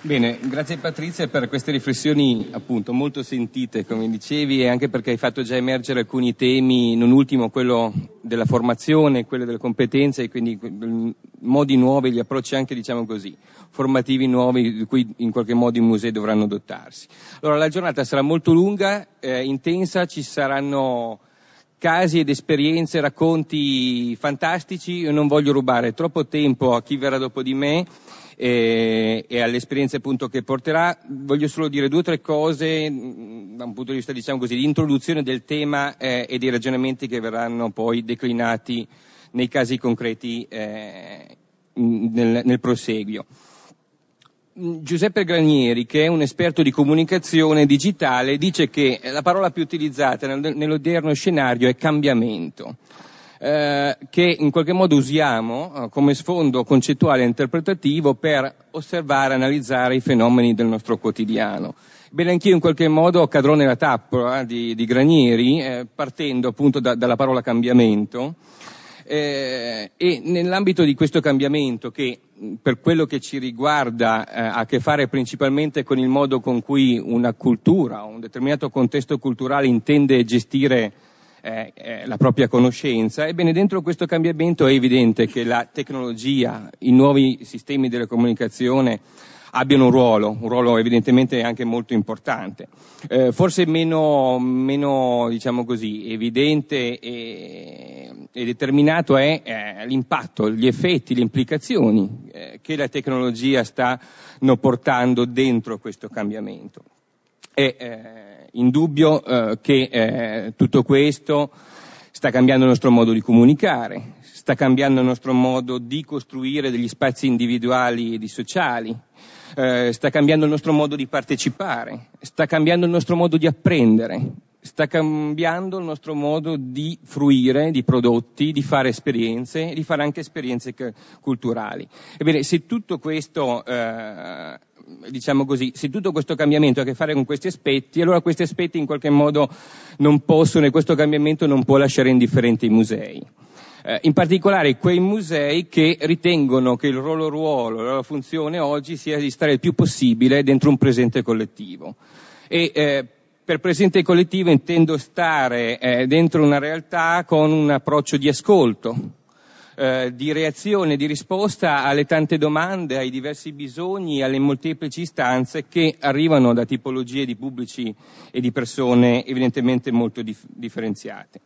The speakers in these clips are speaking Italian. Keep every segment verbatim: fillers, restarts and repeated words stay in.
Bene, grazie Patrizia per queste riflessioni appunto molto sentite, come dicevi, e anche perché hai fatto già emergere alcuni temi, non ultimo quello della formazione, quello delle competenze, e quindi modi nuovi, gli approcci anche, diciamo così, formativi nuovi di cui in qualche modo i musei dovranno dotarsi. Allora, la giornata sarà molto lunga, eh, intensa, ci saranno casi ed esperienze, racconti fantastici. Io non voglio rubare troppo tempo a chi verrà dopo di me e, e alle esperienze appunto che porterà. Voglio solo dire due o tre cose da un punto di vista, diciamo così, di introduzione del tema eh, e dei ragionamenti che verranno poi declinati nei casi concreti eh, nel, nel proseguio. Giuseppe Granieri, che è un esperto di comunicazione digitale, dice che la parola più utilizzata nell'odierno scenario è cambiamento, eh, che in qualche modo usiamo eh, come sfondo concettuale e interpretativo per osservare e analizzare i fenomeni del nostro quotidiano. Bene, anch'io in qualche modo cadrò nella tappola eh, di, di Granieri, eh, partendo appunto da, dalla parola cambiamento. Eh, e nell'ambito di questo cambiamento, che per quello che ci riguarda eh, ha a che fare principalmente con il modo con cui una cultura, un determinato contesto culturale intende gestire eh, eh, la propria conoscenza, ebbene dentro questo cambiamento è evidente che la tecnologia, i nuovi sistemi della comunicazione abbiano un ruolo, un ruolo evidentemente anche molto importante. Eh, forse meno, meno, diciamo così, evidente e, e determinato è eh, l'impatto, gli effetti, le implicazioni eh, che la tecnologia sta portando dentro questo cambiamento. È eh, indubbio eh, che eh, tutto questo sta cambiando il nostro modo di comunicare, sta cambiando il nostro modo di costruire degli spazi individuali e di sociali, eh, sta cambiando il nostro modo di partecipare, sta cambiando il nostro modo di apprendere, sta cambiando il nostro modo di fruire di prodotti, di fare esperienze e di fare anche esperienze culturali. Ebbene, se tutto questo, eh, diciamo così, se tutto questo cambiamento ha a che fare con questi aspetti, allora questi aspetti in qualche modo non possono, e questo cambiamento non può lasciare indifferenti i musei. In particolare quei musei che ritengono che il loro ruolo, la loro funzione oggi sia di stare il più possibile dentro un presente collettivo. E eh, per presente collettivo intendo stare eh, dentro una realtà con un approccio di ascolto, eh, di reazione, di risposta alle tante domande, ai diversi bisogni, alle molteplici istanze che arrivano da tipologie di pubblici e di persone evidentemente molto dif- differenziate.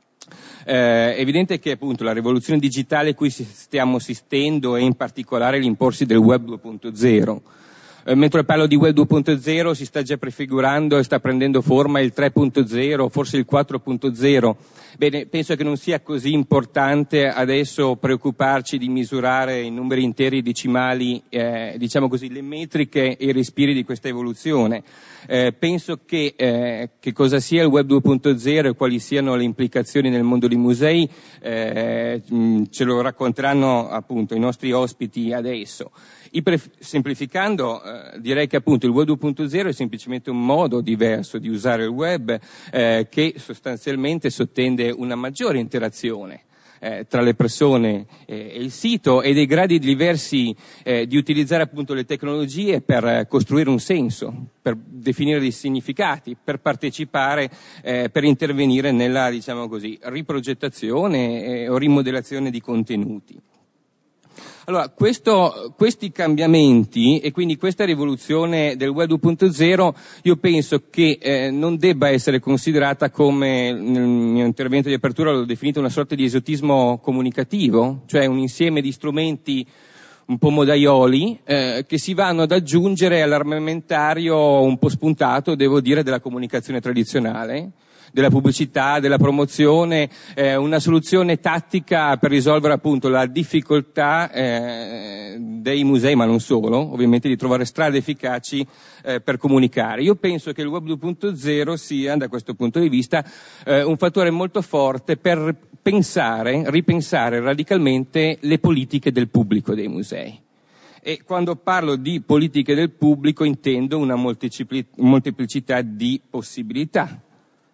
Eh, è evidente che appunto la rivoluzione digitale a cui stiamo assistendo e in particolare l'imporsi del web due punto zero. Eh, mentre parlo di web due punto zero si sta già prefigurando e sta prendendo forma il tre punto zero, forse il quattro punto zero. Bene, penso che non sia così importante adesso preoccuparci di misurare in numeri interi decimali, eh, diciamo così, le metriche e i respiri di questa evoluzione. Eh, penso che, eh, che cosa sia il web due punto zero e quali siano le implicazioni nel mondo dei musei eh, ce lo racconteranno appunto i nostri ospiti adesso. Iper- semplificando eh, direi che appunto il web due punto zero è semplicemente un modo diverso di usare il web eh, che sostanzialmente sottende una maggiore interazione eh, tra le persone eh, e il sito, e dei gradi diversi eh, di utilizzare appunto le tecnologie per eh, costruire un senso, per definire dei significati, per partecipare, eh, per intervenire nella, diciamo così, riprogettazione eh, o rimodellazione di contenuti. Allora, questo, questi cambiamenti e quindi questa rivoluzione del web due punto zero io penso che eh, non debba essere considerata, come nel mio intervento di apertura l'ho definito, una sorta di esotismo comunicativo, cioè un insieme di strumenti un po' modaioli eh, che si vanno ad aggiungere all'armamentario un po' spuntato, devo dire, della comunicazione tradizionale, della pubblicità, della promozione, eh, una soluzione tattica per risolvere appunto la difficoltà eh, dei musei, ma non solo, ovviamente, di trovare strade efficaci eh, per comunicare. Io penso che il web due punto zero sia, da questo punto di vista, eh, un fattore molto forte per pensare, ripensare radicalmente le politiche del pubblico dei musei. E quando parlo di politiche del pubblico intendo una molteplicità di possibilità.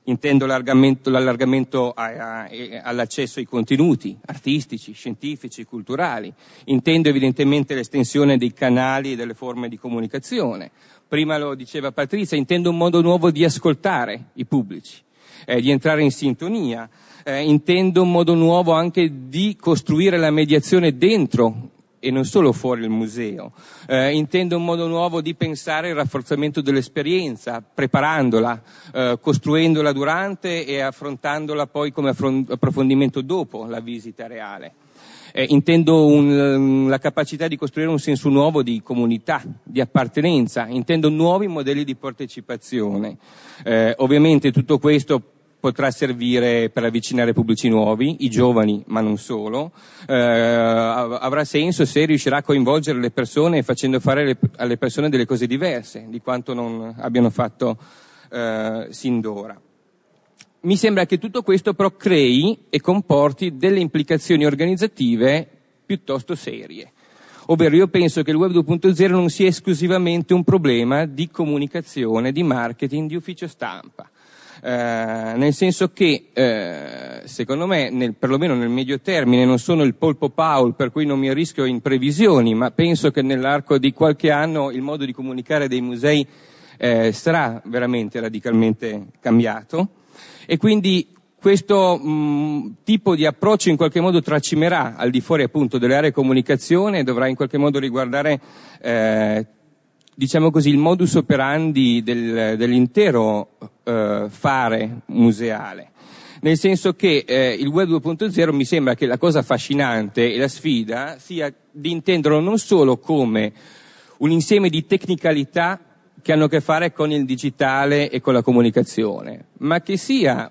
Intendo l'allargamento, l'allargamento a, a, all'accesso ai contenuti artistici, scientifici, culturali. Intendo evidentemente l'estensione dei canali e delle forme di comunicazione. Prima lo diceva Patrizia, intendo un modo nuovo di ascoltare i pubblici, eh, di entrare in sintonia. Eh, intendo un modo nuovo anche di costruire la mediazione dentro e non solo fuori il museo. Eh, intendo un modo nuovo di pensare il rafforzamento dell'esperienza, preparandola, eh, costruendola durante e affrontandola poi come affront- approfondimento dopo la visita reale. Eh, intendo un, la capacità di costruire un senso nuovo di comunità, di appartenenza. Intendo nuovi modelli di partecipazione. Eh, ovviamente tutto questo potrà servire per avvicinare pubblici nuovi, i giovani, ma non solo. Eh, avrà senso se riuscirà a coinvolgere le persone facendo fare le, alle persone delle cose diverse di quanto non abbiano fatto eh, sin d'ora. Mi sembra che tutto questo però crei e comporti delle implicazioni organizzative piuttosto serie. Ovvero io penso che il web due punto zero non sia esclusivamente un problema di comunicazione, di marketing, di ufficio stampa. Eh, nel senso che eh, secondo me nel, perlomeno nel medio termine non sono il polpo Paul per cui non mi rischio in previsioni, ma penso che nell'arco di qualche anno il modo di comunicare dei musei eh, sarà veramente radicalmente cambiato e quindi questo mh, tipo di approccio in qualche modo tracimerà al di fuori appunto delle aree comunicazione e dovrà in qualche modo riguardare eh, diciamo così, il modus operandi del, dell'intero eh, fare museale. Nel senso che eh, il web due punto zero mi sembra che la cosa affascinante e la sfida sia di intenderlo non solo come un insieme di tecnicalità che hanno a che fare con il digitale e con la comunicazione, ma che sia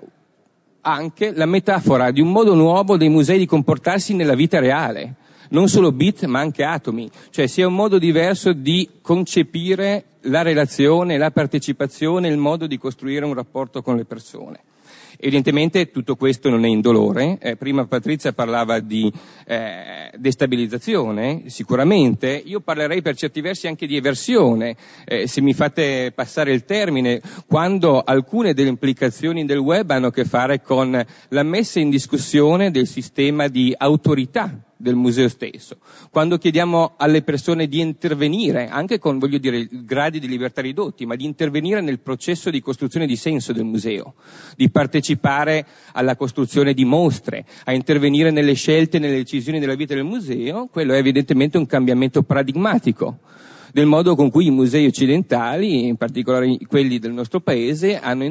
anche la metafora di un modo nuovo dei musei di comportarsi nella vita reale. Non solo bit ma anche atomi, cioè sia un modo diverso di concepire la relazione, la partecipazione, il modo di costruire un rapporto con le persone. Evidentemente tutto questo non è indolore, eh, prima Patrizia parlava di eh, destabilizzazione, sicuramente, io parlerei per certi versi anche di eversione, eh, se mi fate passare il termine, quando alcune delle implicazioni del web hanno a che fare con la messa in discussione del sistema di autorità del museo stesso, quando chiediamo alle persone di intervenire, anche con, voglio dire, gradi di libertà ridotti, ma di intervenire nel processo di costruzione di senso del museo, di partecipare alla costruzione di mostre, a intervenire nelle scelte, nelle decisioni della vita del museo, quello è evidentemente un cambiamento paradigmatico del modo con cui i musei occidentali, in particolare quelli del nostro paese, hanno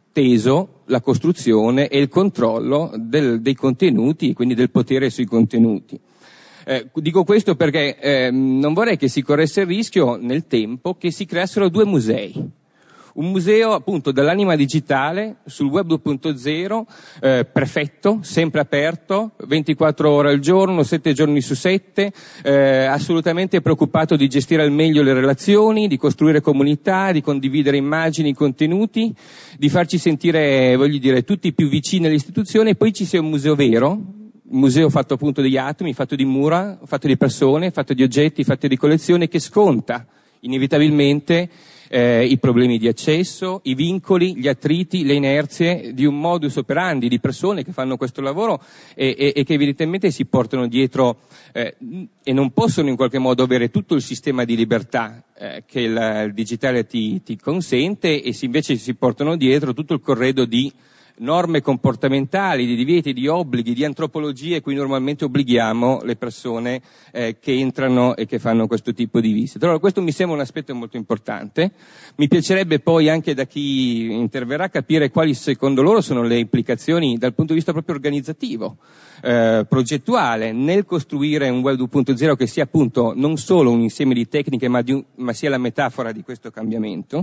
inteso la costruzione e il controllo del, dei contenuti, quindi del potere sui contenuti. Eh, dico questo perché eh, non vorrei che si corresse il rischio nel tempo che si creassero due musei. Un museo appunto dell'anima digitale sul web due punto zero, eh, perfetto, sempre aperto, ventiquattro ore al giorno, sette giorni su sette, eh, assolutamente preoccupato di gestire al meglio le relazioni, di costruire comunità, di condividere immagini, contenuti, di farci sentire, voglio dire, tutti più vicini alle istituzioni, e poi ci sia un museo vero, un museo fatto appunto degli atomi, fatto di mura, fatto di persone, fatto di oggetti, fatto di collezioni, che sconta inevitabilmente Eh, i problemi di accesso, i vincoli, gli attriti, le inerzie di un modus operandi di persone che fanno questo lavoro e, e, e che evidentemente si portano dietro eh, e non possono in qualche modo avere tutto il sistema di libertà eh, che il, il digitale ti, ti consente, e si, invece si portano dietro tutto il corredo di norme comportamentali, di divieti, di obblighi, di antropologie cui normalmente obblighiamo le persone eh, che entrano e che fanno questo tipo di visite. Allora questo mi sembra un aspetto molto importante. Mi piacerebbe poi anche da chi interverrà capire quali secondo loro sono le implicazioni dal punto di vista proprio organizzativo, eh, progettuale, nel costruire un web due punto zero che sia appunto non solo un insieme di tecniche ma, di un, ma sia la metafora di questo cambiamento.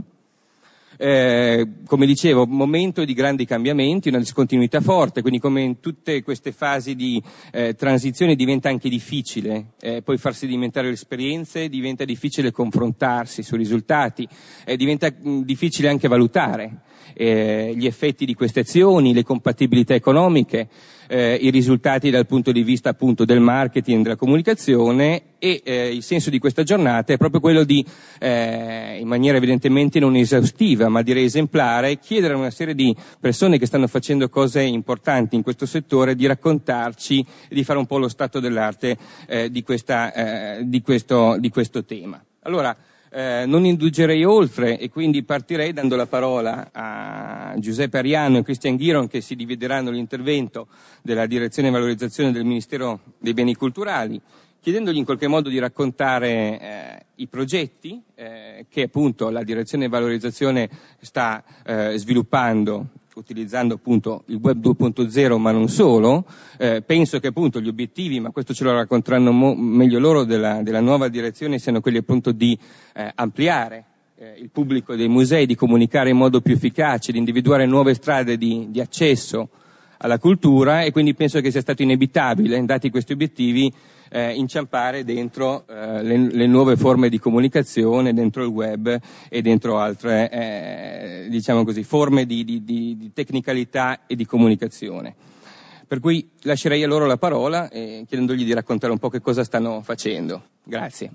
Eh, come dicevo, momento di grandi cambiamenti, una discontinuità forte, quindi come in tutte queste fasi di eh, transizione diventa anche difficile eh, poi far sedimentare le esperienze, diventa difficile confrontarsi sui risultati, eh, diventa mh, difficile anche valutare eh, gli effetti di queste azioni, le compatibilità economiche. eh, i risultati dal punto di vista appunto del marketing, della comunicazione, e eh, il senso di questa giornata è proprio quello di, eh, in maniera evidentemente non esaustiva ma direi esemplare, chiedere a una serie di persone che stanno facendo cose importanti in questo settore di raccontarci e di fare un po' lo stato dell'arte eh, di, questa, eh, di, questo, di questo tema. Allora, Eh, non indugerei oltre e quindi partirei dando la parola a Giuseppe Ariano e Christian Ghiron, che si divideranno l'intervento della direzione e valorizzazione del Ministero dei Beni Culturali, chiedendogli in qualche modo di raccontare eh, i progetti eh, che appunto la direzione e valorizzazione sta eh, sviluppando, utilizzando appunto il web due punto zero, ma non solo. Eh, penso che appunto gli obiettivi, ma questo ce lo racconteranno mo- meglio loro, della, della nuova direzione siano quelli appunto di eh, ampliare eh, il pubblico dei musei, di comunicare in modo più efficace, di individuare nuove strade di, di accesso alla cultura, e quindi penso che sia stato inevitabile, dati questi obiettivi, eh, inciampare dentro eh, le, le nuove forme di comunicazione, dentro il web e dentro altre eh, diciamo così, forme di, di, di, di tecnicalità e di comunicazione. Per cui lascerei a loro la parola eh, chiedendogli di raccontare un po' che cosa stanno facendo. Grazie.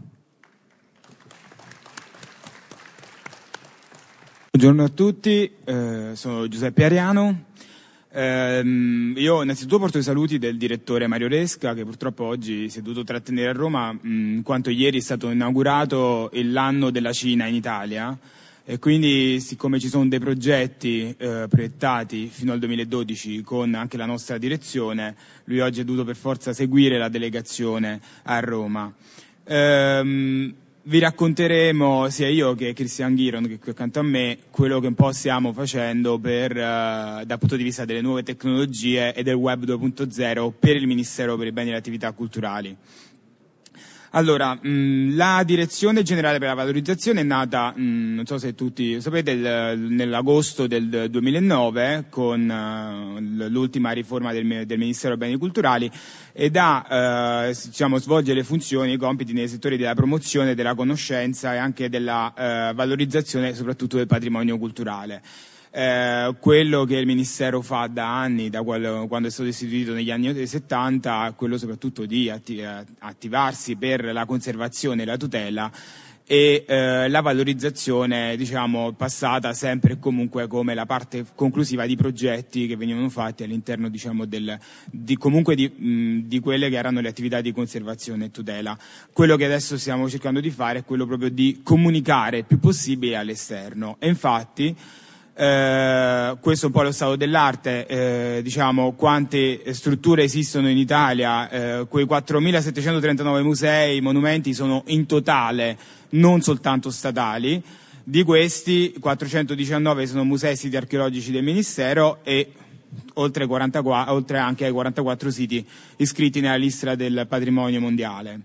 Buongiorno a tutti, eh, sono Giuseppe Ariano. Eh, io innanzitutto porto i saluti del direttore Mario Resca, che purtroppo oggi si è dovuto trattenere a Roma, mh, in quanto ieri è stato inaugurato l'anno della Cina in Italia, e quindi siccome ci sono dei progetti eh, proiettati fino al duemiladodici con anche la nostra direzione, lui oggi è dovuto per forza seguire la delegazione a Roma. Eh, Vi racconteremo, sia io che Christian Ghiron, che è qui accanto a me, quello che un po' stiamo facendo per, uh, dal punto di vista delle nuove tecnologie e del web due punto zero per il Ministero per i beni e le attività culturali. Allora, mh, la Direzione Generale per la Valorizzazione è nata, mh, non so se tutti sapete, il, nell'agosto del duemilanove con uh, l'ultima riforma del, del Ministero dei Beni Culturali, ed ha, uh, diciamo, svolge le funzioni e i compiti nei settori della promozione, della conoscenza e anche della uh, valorizzazione soprattutto del patrimonio culturale. Eh, quello che il Ministero fa da anni, da quando, quando è stato istituito negli anni settanta, quello soprattutto di atti, attivarsi per la conservazione e la tutela e eh, la valorizzazione, diciamo, passata sempre e comunque come la parte conclusiva di progetti che venivano fatti all'interno, diciamo, del, di, comunque di, mh, di quelle che erano le attività di conservazione e tutela. Quello che adesso stiamo cercando di fare è quello proprio di comunicare il più possibile all'esterno, e infatti Eh, questo è un po' lo stato dell'arte, eh, diciamo, quante strutture esistono in Italia, eh, quei quattromilasettecentotrentanove musei, monumenti sono in totale, non soltanto statali. Di questi quattrocentodiciannove sono musei e siti archeologici del Ministero, e oltre, quarantaquattro, oltre anche ai quarantaquattro siti iscritti nella lista del patrimonio mondiale.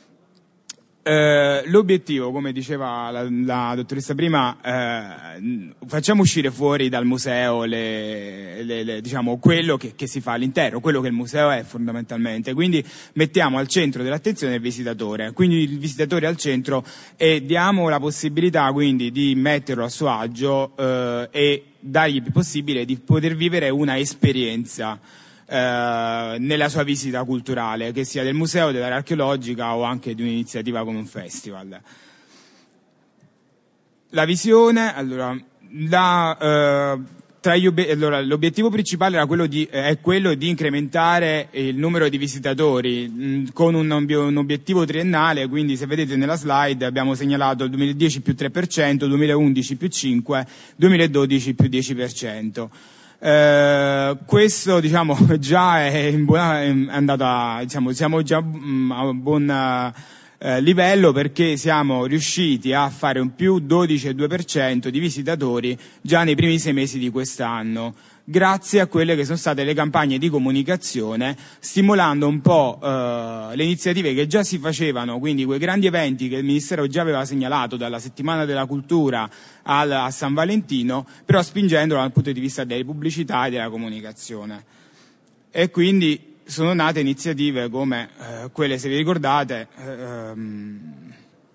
Eh, l'obiettivo, come diceva la, la dottoressa prima, eh, facciamo uscire fuori dal museo le, le, le, diciamo, quello che, che si fa all'interno, quello che il museo è fondamentalmente, quindi mettiamo al centro dell'attenzione il visitatore, quindi il visitatore al centro, e diamo la possibilità quindi di metterlo a suo agio eh, e dargli il più possibile di poter vivere una esperienza Eh, nella sua visita culturale, che sia del museo, dell'area archeologica o anche di un'iniziativa come un festival. La visione, allora, la, eh, tra gli ob- allora, l'obiettivo principale era quello di, eh, è quello di incrementare il numero di visitatori mh, con un, un obiettivo triennale, quindi se vedete nella slide abbiamo segnalato il duemiladieci più tre per cento, duemilaundici più cinque per cento, duemiladodici più dieci per cento. Eh, questo, diciamo, già è, in buona, è andata, diciamo, siamo già mh, a buon eh, livello, perché siamo riusciti a fare un più dodici virgola due per cento di visitatori già nei primi sei mesi di quest'anno, grazie a quelle che sono state le campagne di comunicazione, stimolando un po' eh, le iniziative che già si facevano, quindi quei grandi eventi che il Ministero già aveva segnalato, dalla Settimana della Cultura al, a San Valentino, però spingendolo dal punto di vista delle pubblicità e della comunicazione. E quindi sono nate iniziative come eh, quelle, se vi ricordate, eh,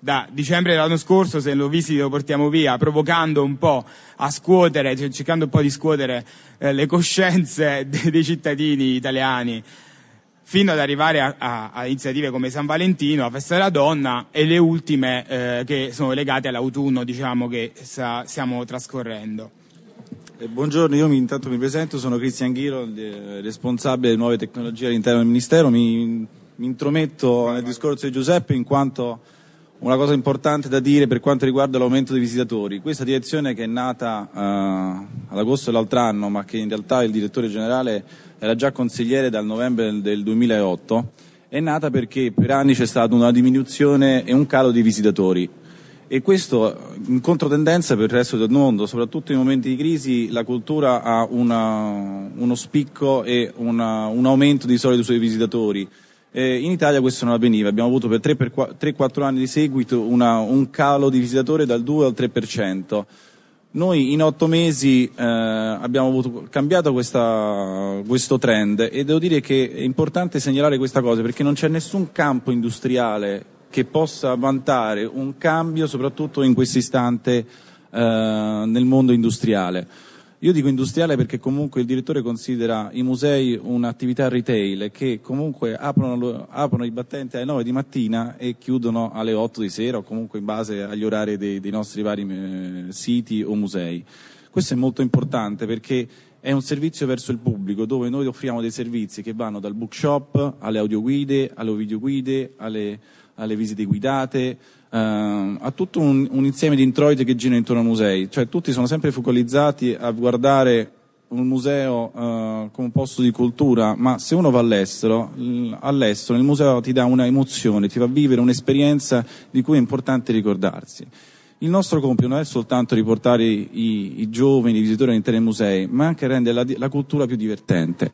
da dicembre dell'anno scorso, se lo visiti lo portiamo via, provocando un po' a scuotere, cioè cercando un po' di scuotere eh, le coscienze dei, dei cittadini italiani, fino ad arrivare a, a, a iniziative come San Valentino, la Festa della Donna e le ultime eh, che sono legate all'autunno, diciamo, che sa, stiamo trascorrendo. Eh, buongiorno, io mi, intanto mi presento, sono Cristian Ghiro, responsabile delle nuove tecnologie all'interno del Ministero. Mi, mi intrometto nel discorso di Giuseppe in quanto una cosa importante da dire per quanto riguarda l'aumento dei visitatori. Questa direzione, che è nata uh, ad agosto dell'altro anno, ma che in realtà il direttore generale era già consigliere dal novembre del duemilaotto, è nata perché per anni c'è stata una diminuzione e un calo di visitatori, e questo in controtendenza per il resto del mondo. Soprattutto in momenti di crisi la cultura ha una, uno spicco e una, un aumento di solito sui visitatori. Eh, in Italia questo non avveniva, abbiamo avuto per tre quattro anni di seguito una, un calo di visitatori dal due al tre per cento. Noi in otto mesi eh, abbiamo avuto, cambiato questa, questo trend, e devo dire che è importante segnalare questa cosa perché non c'è nessun campo industriale che possa vantare un cambio, soprattutto in questo istante eh, nel mondo industriale. Io dico industriale perché comunque il direttore considera i musei un'attività retail che comunque aprono, aprono i battenti alle nove di mattina e chiudono alle otto di sera, o comunque in base agli orari dei, dei nostri vari eh, siti o musei. Questo è molto importante perché è un servizio verso il pubblico, dove noi offriamo dei servizi che vanno dal bookshop alle audioguide, alle videoguide, alle, alle visite guidate, Uh, a tutto un, un insieme di introiti che girano intorno ai musei. Cioè tutti sono sempre focalizzati a guardare un museo uh, come un posto di cultura, ma se uno va all'estero, l- all'estero il museo ti dà una emozione, ti fa vivere un'esperienza di cui è importante ricordarsi. Il nostro compito non è soltanto riportare i, i giovani, i visitatori all'interno dei musei, ma anche rendere la, la cultura più divertente.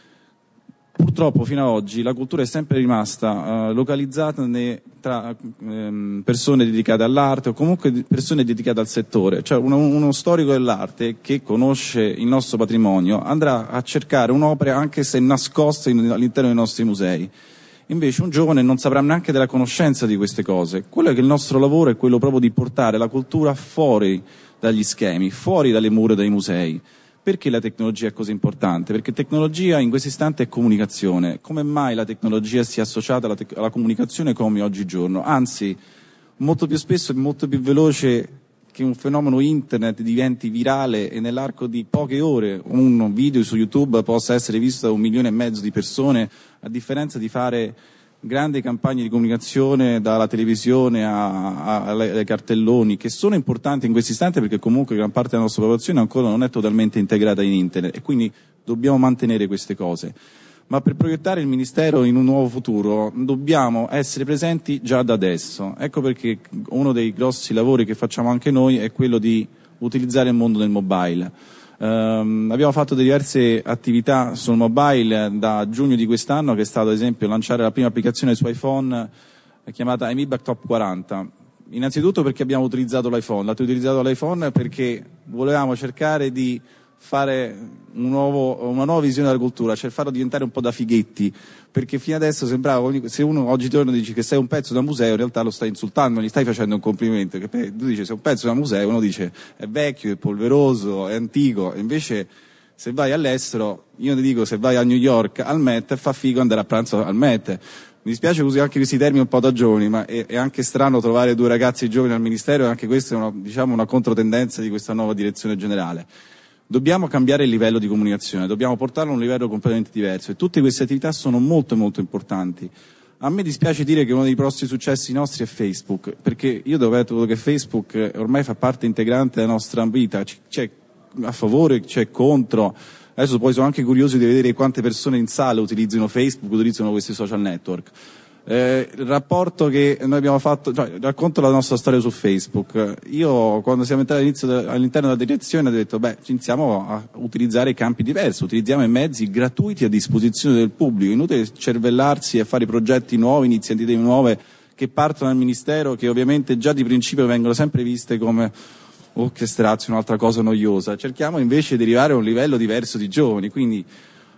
Purtroppo fino ad oggi la cultura è sempre rimasta uh, localizzata ne, tra um, persone dedicate all'arte o comunque persone dedicate al settore. Cioè uno, uno storico dell'arte che conosce il nostro patrimonio andrà a cercare un'opera anche se nascosta in, all'interno dei nostri musei. Invece un giovane non saprà neanche della conoscenza di queste cose. Quello che il nostro lavoro è quello proprio di portare la cultura fuori dagli schemi, fuori dalle mura dei musei. Perché la tecnologia è così importante? Perché tecnologia in questo istante è comunicazione. Come mai la tecnologia si è associata alla, te- alla comunicazione come oggigiorno? Anzi, molto più spesso è molto più veloce che un fenomeno internet diventi virale e nell'arco di poche ore un video su YouTube possa essere visto da un milione e mezzo di persone, a differenza di fare grandi campagne di comunicazione dalla televisione a, a, ai cartelloni, che sono importanti in questo istante perché comunque gran parte della nostra popolazione ancora non è totalmente integrata in internet e quindi dobbiamo mantenere queste cose. Ma per proiettare il Ministero in un nuovo futuro dobbiamo essere presenti già da adesso. Ecco perché uno dei grossi lavori che facciamo anche noi è quello di utilizzare il mondo del mobile. Um, abbiamo fatto diverse attività sul mobile da giugno di quest'anno, che è stato ad esempio lanciare la prima applicazione su iPhone chiamata iMeback Top quaranta. Innanzitutto perché abbiamo utilizzato l'iPhone, l'abbiamo utilizzato l'iPhone perché volevamo cercare di fare un nuovo, una nuova visione della cultura, cioè farlo diventare un po' da fighetti, perché fino adesso sembrava, se uno oggigiorno dice che sei un pezzo da museo, in realtà lo stai insultando, non gli stai facendo un complimento, che tu dici sei un pezzo da museo, uno dice è vecchio, è polveroso, è antico, invece se vai all'estero, io ti dico, se vai a New York al Met, fa figo andare a pranzo al Met. Mi dispiace che usi anche questi termini un po' da giovani, ma è, è anche strano trovare due ragazzi giovani al Ministero, e anche questa è una, diciamo, una controtendenza di questa nuova direzione generale. Dobbiamo cambiare il livello di comunicazione, dobbiamo portarlo a un livello completamente diverso, e tutte queste attività sono molto molto importanti. A me dispiace dire che uno dei prossimi successi nostri è Facebook, perché io vedo che Facebook ormai fa parte integrante della nostra vita, c'è a favore, c'è contro. Adesso poi sono anche curioso di vedere quante persone in sala utilizzano Facebook, utilizzano questi social network. Eh, il rapporto che noi abbiamo fatto, cioè, racconto la nostra storia su Facebook. Io quando siamo entrati all'inizio de, all'interno della direzione ho detto beh, iniziamo a utilizzare campi diversi, utilizziamo i mezzi gratuiti a disposizione del pubblico, inutile cervellarsi e fare progetti nuovi, iniziative nuove che partono dal Ministero, che ovviamente già di principio vengono sempre viste come oh che strazio, un'altra cosa noiosa. Cerchiamo invece di arrivare a un livello diverso di giovani, quindi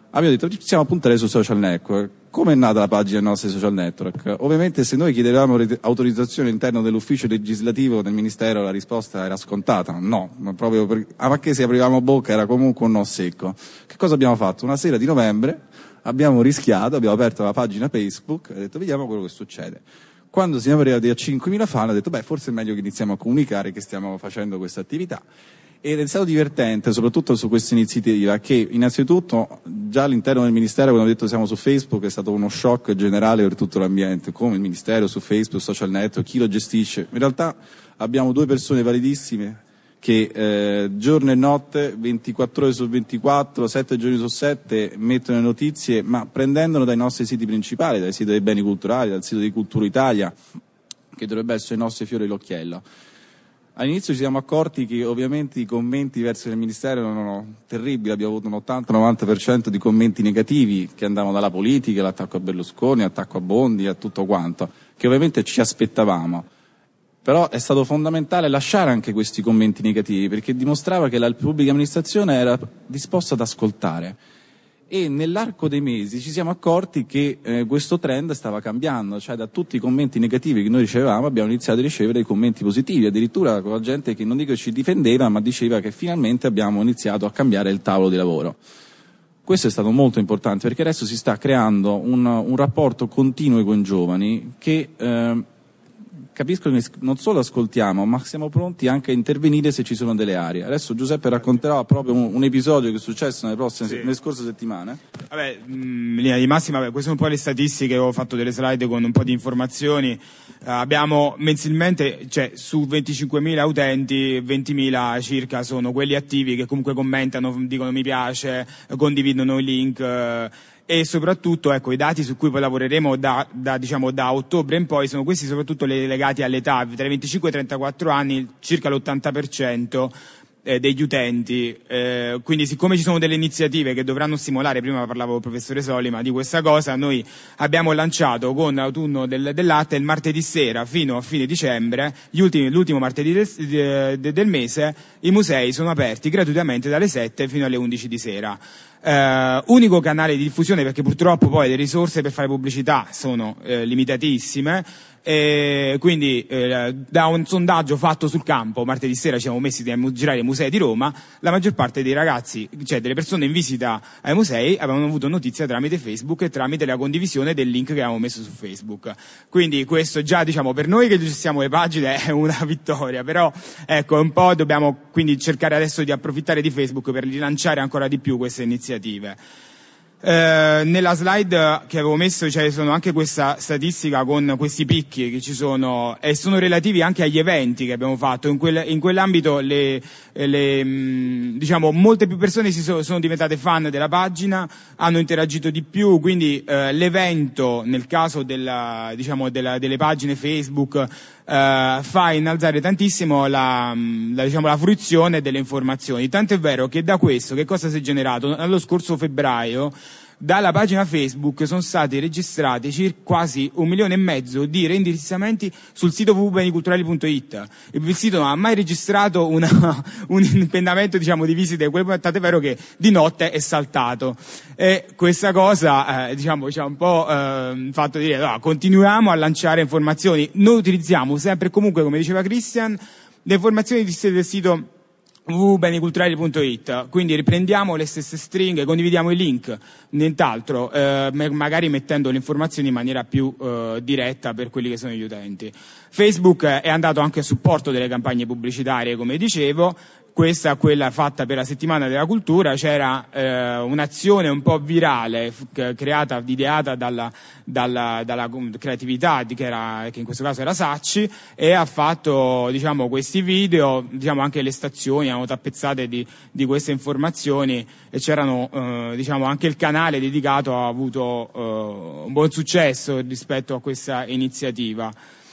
abbiamo detto iniziamo a puntare su social network. Come è nata la pagina dei nostri social network? Ovviamente se noi chiedevamo autorizzazione all'interno dell'ufficio legislativo del Ministero la risposta era scontata, no, ma proprio per, anche se aprivamo bocca era comunque un no secco. Che cosa abbiamo fatto? Una sera di novembre abbiamo rischiato, abbiamo aperto la pagina Facebook e detto vediamo quello che succede. Quando siamo arrivati a cinquemila fan ho detto beh forse è meglio che iniziamo a comunicare che stiamo facendo questa attività. Ed è stato divertente, soprattutto su questa iniziativa, che innanzitutto già all'interno del Ministero, quando ho detto siamo su Facebook, è stato uno shock generale per tutto l'ambiente, come il Ministero su Facebook, social network, chi lo gestisce. In realtà abbiamo due persone validissime che eh, giorno e notte, ventiquattro ore su ventiquattro, sette giorni su sette, mettono le notizie, ma prendendolo dai nostri siti principali, dai siti dei beni culturali, dal sito di Cultura Italia, che dovrebbe essere i nostri fiori all'occhiello. All'inizio ci siamo accorti che ovviamente i commenti verso il Ministero erano terribili, abbiamo avuto un ottanta novanta per cento di commenti negativi che andavano dalla politica, l'attacco a Berlusconi, l'attacco a Bondi, a tutto quanto, che ovviamente ci aspettavamo. Però è stato fondamentale lasciare anche questi commenti negativi perché dimostrava che la pubblica amministrazione era disposta ad ascoltare. E nell'arco dei mesi ci siamo accorti che eh, questo trend stava cambiando, cioè da tutti i commenti negativi che noi ricevevamo abbiamo iniziato a ricevere i commenti positivi, addirittura con la gente che non dico ci difendeva ma diceva che finalmente abbiamo iniziato a cambiare il tavolo di lavoro. Questo è stato molto importante perché adesso si sta creando un, un rapporto continuo con i giovani che eh, capiscono che non solo ascoltiamo, ma siamo pronti anche a intervenire se ci sono delle aree. Adesso Giuseppe racconterà proprio un, un episodio che è successo nelle, prossime, sì. nelle scorse settimane. Vabbè, in linea di massima, vabbè, queste sono un po' le statistiche, ho fatto delle slide con un po' di informazioni. Uh, abbiamo mensilmente, cioè su venticinquemila utenti, ventimila circa sono quelli attivi che comunque commentano, dicono mi piace, condividono i link, uh, e soprattutto ecco i dati su cui poi lavoreremo da, da, diciamo, da ottobre in poi sono questi soprattutto legati all'età, tra i venticinque e i trentaquattro anni circa l'ottanta per cento eh, degli utenti, eh, quindi siccome ci sono delle iniziative che dovranno stimolare, prima parlavo con il professore Solima di questa cosa, noi abbiamo lanciato con l'autunno del, del latte il martedì sera fino a fine dicembre, gli ultimi, l'ultimo martedì de, de, de, del mese, i musei sono aperti gratuitamente dalle sette fino alle undici di sera. Uh, unico canale di diffusione perché purtroppo poi le risorse per fare pubblicità sono eh, limitatissime e quindi eh, da un sondaggio fatto sul campo martedì sera ci siamo messi a girare i musei di Roma, la maggior parte dei ragazzi, cioè delle persone in visita ai musei avevano avuto notizia tramite Facebook e tramite la condivisione del link che avevamo messo su Facebook, quindi questo già diciamo per noi che gestiamo le pagine è una vittoria, però ecco un po' dobbiamo quindi cercare adesso di approfittare di Facebook per rilanciare ancora di più queste iniziative. Eh, nella slide che avevo messo c'è cioè, sono anche questa statistica con questi picchi che ci sono e sono relativi anche agli eventi che abbiamo fatto in, quel, in quell'ambito le, le, mh, diciamo molte più persone si so, sono diventate fan della pagina, hanno interagito di più, quindi eh, l'evento nel caso della, diciamo, della, delle pagine Facebook Uh, fa innalzare tantissimo la, la, diciamo, la fruizione delle informazioni, tanto è vero che da questo che cosa si è generato? Allo scorso febbraio dalla pagina Facebook sono stati registrati circa quasi un milione e mezzo di reindirizzamenti sul sito w w w punto beni culturali punto i t. Il sito non ha mai registrato una, un impennamento diciamo, di visite, tanto è vero che di notte è saltato. E questa cosa eh, diciamo, ci ha un po' eh, fatto dire no, continuiamo a lanciare informazioni. Noi utilizziamo sempre e comunque, come diceva Christian, le informazioni del sito w w w punto beni culturali punto i t, quindi riprendiamo le stesse stringhe, condividiamo i link, nient'altro, eh, magari mettendo le informazioni in maniera più eh, diretta per quelli che sono gli utenti. Facebook è andato anche a supporto delle campagne pubblicitarie, come dicevo. Questa, quella fatta per la settimana della cultura, c'era eh, un'azione un po' virale f- creata, ideata dalla, dalla, dalla creatività di, che, era, che in questo caso era Sacci, e ha fatto diciamo questi video, diciamo anche le stazioni erano tappezzate di, di queste informazioni e c'erano eh, diciamo anche il canale dedicato ha avuto eh, un buon successo rispetto a questa iniziativa.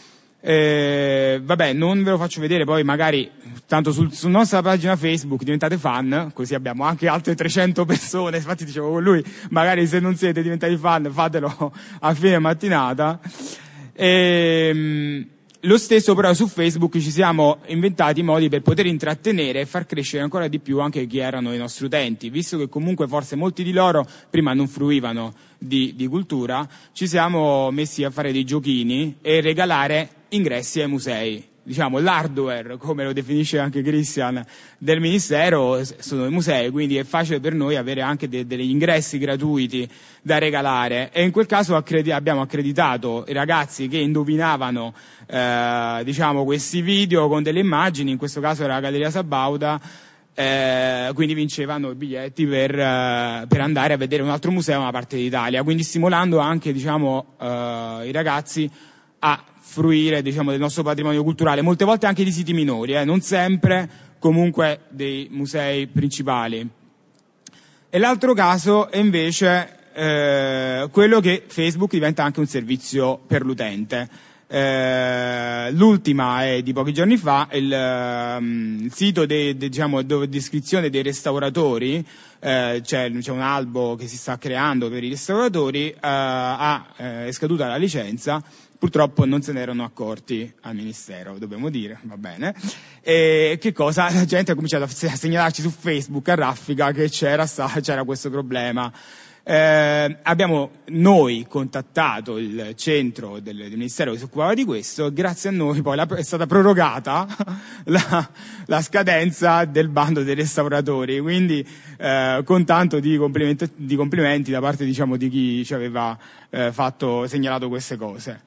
Eh, vabbè, non ve lo faccio vedere, poi magari tanto sul, sulla nostra pagina Facebook diventate fan, così abbiamo anche altre trecento persone, infatti dicevo con lui, magari se non siete diventati fan fatelo a fine mattinata. E, Lo stesso però su Facebook ci siamo inventati modi per poter intrattenere e far crescere ancora di più anche chi erano i nostri utenti, visto che comunque forse molti di loro prima non fruivano di, di cultura, ci siamo messi a fare dei giochini e regalare ingressi ai musei. Diciamo, l'hardware, come lo definisce anche Christian, del Ministero sono i musei, quindi è facile per noi avere anche de- degli ingressi gratuiti da regalare, e in quel caso accredi- abbiamo accreditato i ragazzi che indovinavano eh, diciamo questi video con delle immagini, in questo caso era la Galleria Sabauda, eh, quindi vincevano i biglietti per, eh, per andare a vedere un altro museo in una parte d'Italia, quindi stimolando anche diciamo eh, i ragazzi a fruire diciamo del nostro patrimonio culturale, molte volte anche di siti minori, eh, non sempre comunque dei musei principali. E l'altro caso è invece eh, quello che Facebook diventa anche un servizio per l'utente. Eh, l'ultima è di pochi giorni fa, il, um, il sito de, de, diciamo, dove descrizione dei restauratori, eh, c'è, c'è un albo che si sta creando per i restauratori, eh, ha, eh, è scaduta la licenza. Purtroppo non se ne erano accorti al Ministero, dobbiamo dire, va bene. E che cosa? La gente ha cominciato a segnalarci su Facebook a raffica che c'era, c'era questo problema. Eh, abbiamo noi contattato il centro del, del Ministero che si occupava di questo, grazie a noi poi la, è stata prorogata la, la scadenza del bando dei restauratori, quindi eh, con tanto di complimenti, di complimenti da parte diciamo di chi ci aveva eh, fatto segnalato queste cose.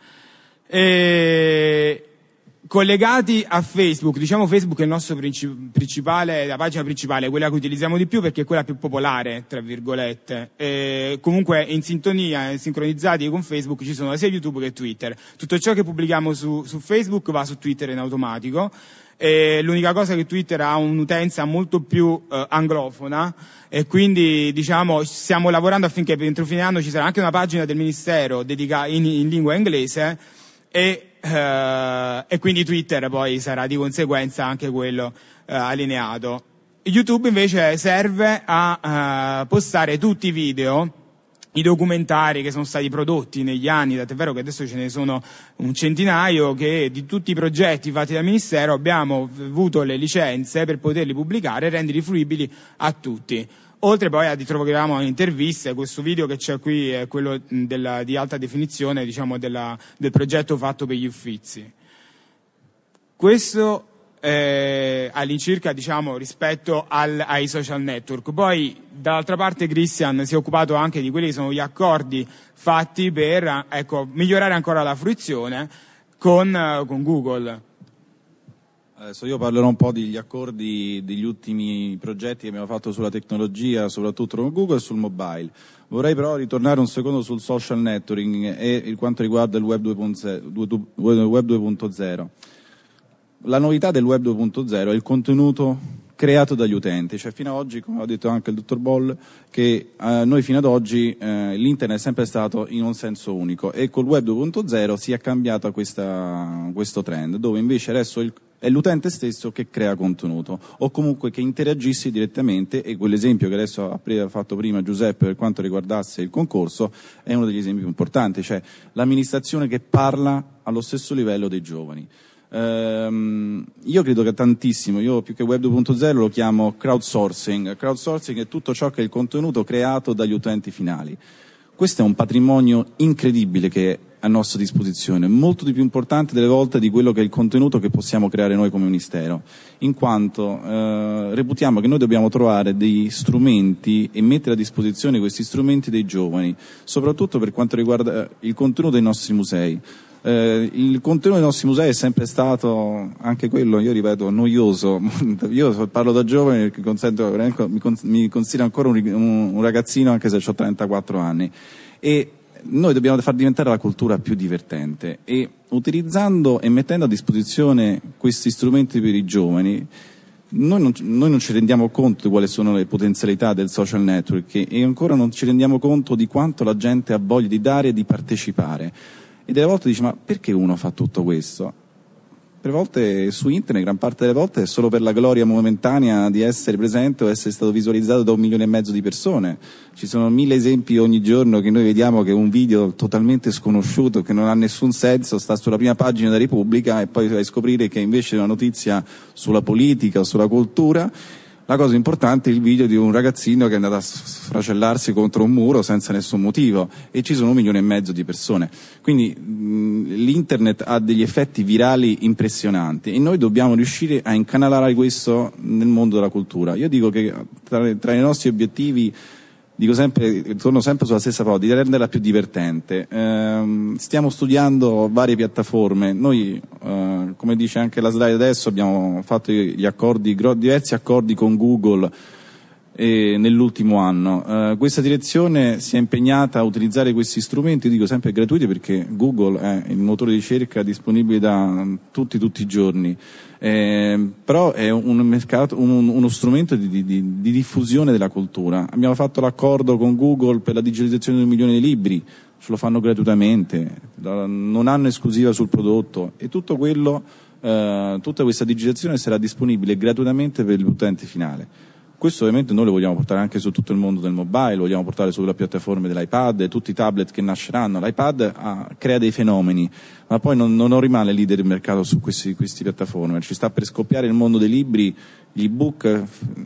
E collegati a Facebook, diciamo Facebook è il nostro princip- principale, la pagina principale, quella che utilizziamo di più perché è quella più popolare, tra virgolette. E comunque in sintonia, sincronizzati con Facebook ci sono sia YouTube che Twitter. Tutto ciò che pubblichiamo su, su Facebook va su Twitter in automatico. E l'unica cosa è che Twitter ha un'utenza molto più eh, anglofona e quindi diciamo stiamo lavorando affinché entro fine anno ci sarà anche una pagina del Ministero dedicata in, in lingua inglese e Uh, e quindi Twitter poi sarà di conseguenza anche quello uh, allineato. YouTube invece serve a uh, postare tutti i video, i documentari che sono stati prodotti negli anni, tant'è vero che adesso ce ne sono un centinaio, che di tutti i progetti fatti dal Ministero abbiamo avuto le licenze per poterli pubblicare e renderli fruibili a tutti. Oltre poi a troviamo interviste, questo video che c'è qui è quello della, di alta definizione, diciamo, della, del progetto fatto per gli Uffizi. Questo eh, all'incirca, diciamo, rispetto al, ai social network. Poi, dall'altra parte, Christian si è occupato anche di quelli che sono gli accordi fatti per, ecco, migliorare ancora la fruizione con, con Google. Adesso io parlerò un po' degli accordi degli ultimi progetti che abbiamo fatto sulla tecnologia, soprattutto con Google e sul mobile. Vorrei però ritornare un secondo sul social networking e il quanto riguarda il web due punto zero. La novità del web due punto zero è il contenuto creato dagli utenti, cioè fino ad oggi, come ha detto anche il dottor Boll, che eh, noi fino ad oggi eh, l'internet è sempre stato in un senso unico e col web due punto zero si è cambiato questa, questo trend, dove invece adesso il è l'utente stesso che crea contenuto o comunque che interagisce direttamente, e quell'esempio che adesso ha fatto prima Giuseppe per quanto riguardasse il concorso è uno degli esempi più importanti, cioè l'amministrazione che parla allo stesso livello dei giovani. Ehm, io credo che tantissimo, io più che web due punto zero lo chiamo crowdsourcing. Crowdsourcing è tutto ciò che è il contenuto creato dagli utenti finali. Questo è un patrimonio incredibile che è a nostra disposizione, molto di più importante delle volte di quello che è il contenuto che possiamo creare noi come Ministero, in quanto eh, reputiamo che noi dobbiamo trovare degli strumenti e mettere a disposizione questi strumenti dei giovani, soprattutto per quanto riguarda il contenuto dei nostri musei. Eh, il contenuto dei nostri musei è sempre stato, anche quello, io ripeto, noioso. Io parlo da giovane perché consento, mi, cons- mi considero ancora un, un, un ragazzino anche se ho trentaquattro anni, e noi dobbiamo far diventare la cultura più divertente, e utilizzando e mettendo a disposizione questi strumenti per i giovani noi non, noi non ci rendiamo conto di quali sono le potenzialità del social network e ancora non ci rendiamo conto di quanto la gente ha voglia di dare e di partecipare. E delle volte dici: ma perché uno fa tutto questo? per volte su internet, gran parte delle volte, è solo per la gloria momentanea di essere presente o essere stato visualizzato da un milione e mezzo di persone. Ci sono mille esempi ogni giorno che noi vediamo che un video totalmente sconosciuto, che non ha nessun senso, sta sulla prima pagina della Repubblica, e poi vai a scoprire che invece è una notizia sulla politica o sulla cultura. La cosa importante è il video di un ragazzino che è andato a sfracellarsi contro un muro senza nessun motivo, e ci sono un milione e mezzo di persone. Quindi mh, l'internet ha degli effetti virali impressionanti e noi dobbiamo riuscire a incanalare questo nel mondo della cultura. Io dico che tra, tra i nostri obiettivi, dico sempre, torno sempre sulla stessa cosa, di renderla più divertente. Ehm, stiamo studiando varie piattaforme. Noi, eh, come dice anche la slide adesso, abbiamo fatto gli accordi, diversi accordi con Google eh, nell'ultimo anno. Eh, questa direzione si è impegnata a utilizzare questi strumenti, io dico sempre gratuiti, perché Google è il motore di ricerca disponibile da tutti, tutti i giorni. Eh, però è un mercato, un, uno strumento di, di, di diffusione della cultura. Abbiamo fatto l'accordo con Google per la digitalizzazione di un milione di libri, ce lo fanno gratuitamente, non hanno esclusiva sul prodotto, e tutto quello, eh, tutta questa digitalizzazione sarà disponibile gratuitamente per l'utente finale. Questo ovviamente noi lo vogliamo portare anche su tutto il mondo del mobile, lo vogliamo portare sulla piattaforma dell'iPad e tutti i tablet che nasceranno. L'iPad ha, crea dei fenomeni, ma poi non, non rimane leader del mercato su questi, queste piattaforme. Ci sta per scoppiare il mondo dei libri, gli ebook,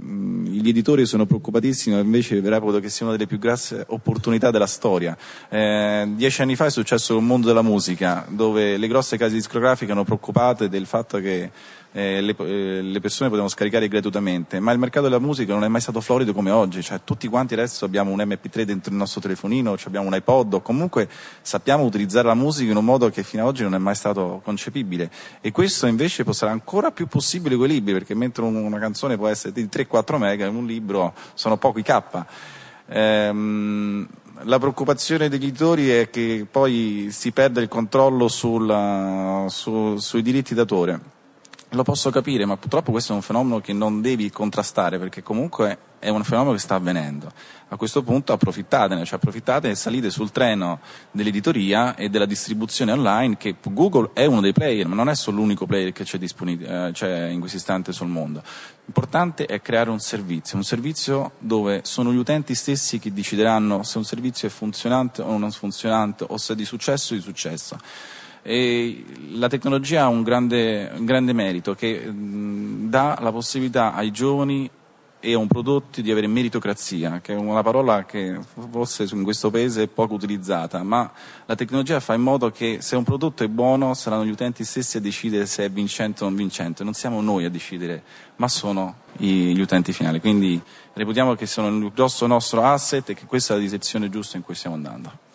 gli editori sono preoccupatissimi, invece reputo che sia una delle più grosse opportunità della storia. Eh, dieci anni fa è successo nel mondo della musica, dove le grosse case discografiche erano preoccupate del fatto che Eh, le, eh, le persone potevano scaricare gratuitamente, ma il mercato della musica non è mai stato florido come oggi. Cioè, tutti quanti adesso abbiamo un emme pi tre dentro il nostro telefonino, cioè abbiamo un iPod, o comunque sappiamo utilizzare la musica in un modo che fino ad oggi non è mai stato concepibile, e questo invece sarà ancora più possibile con i libri, perché mentre una canzone può essere di tre quattro mega, un libro sono pochi K. Ehm, la preoccupazione degli editori è che poi si perda il controllo sulla, su, sui diritti d'autore. Lo posso capire, ma purtroppo questo è un fenomeno che non devi contrastare, perché comunque è un fenomeno che sta avvenendo. A questo punto approfittatene, cioè approfittate e salite sul treno dell'editoria e della distribuzione online, che Google è uno dei player, ma non è solo l'unico player che c'è, disponibile, eh, c'è in questo istante sul mondo. L'importante è creare un servizio, un servizio dove sono gli utenti stessi che decideranno se un servizio è funzionante o non funzionante, o se è di successo o di successo. E la tecnologia ha un grande, un grande merito, che mh, dà la possibilità ai giovani e a un prodotto di avere meritocrazia, che è una parola che forse in questo paese è poco utilizzata, ma la tecnologia fa in modo che se un prodotto è buono saranno gli utenti stessi a decidere se è vincente o non vincente. Non siamo noi a decidere, ma sono gli utenti finali. Quindi reputiamo che sono il grosso nostro asset e che questa è la direzione giusta in cui stiamo andando.